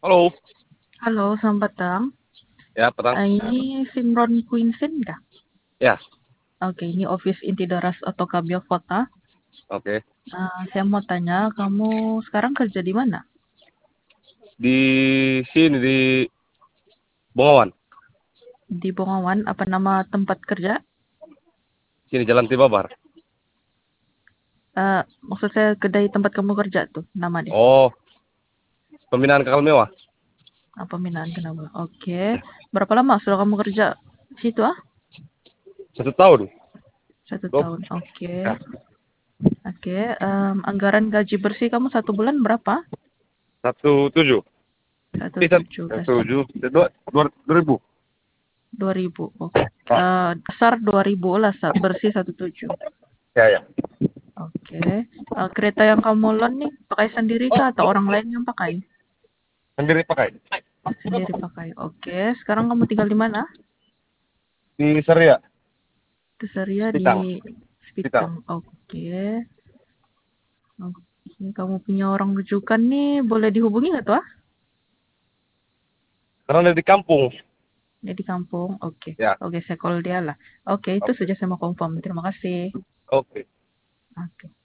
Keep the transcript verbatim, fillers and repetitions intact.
Halo, Halo, selamat petang. ya petang. Eh, ini Simron Quinsin kah? Ya, Oke, ini office inti Daras atau Kabio Kota. oke. Eh, saya mau tanya, kamu sekarang kerja di mana? Di sini di Bongawan, Di Bongawan, apa nama tempat kerja? sini Jalan Tibabar. Eh, maksud saya kedai tempat kamu kerja tuh, nama deh. Oh, pembinaan kapal mewah. Apa pemindahan kenapa? Oke. Berapa lama sudah kamu kerja di situ ah? Satu tahun. Satu Dua, tahun. Oke. ya, Oke. Em, anggaran gaji bersih kamu satu bulan berapa? satu tujuh. Satu Eh, satu, tujuh satu belas. tujuh. Dua, dua, dua ribu. Dua ribu. Oke. Ah, Eh, dasar dua ribu lah, sa- bersih satu tujuh. ya, ya. Oke. Eh, kereta yang kamu loan nih pakai sendiri kah atau orang lain yang pakai? Sendiri pakai. Sendiri pakai. Oke. Sekarang kamu tinggal di mana? Di Seria, Kesaria di Pitang, Pitang. Sepitang. Oke. Oke. Kamu punya orang rujukan nih, boleh dihubungi nggak tuh? Ah? Karena dari kampung. Dia di kampung. Oke. Ya, Oke, saya call dia lah. Oke, itu oke. saja saya mau confirm. Terima kasih. Oke. Oke.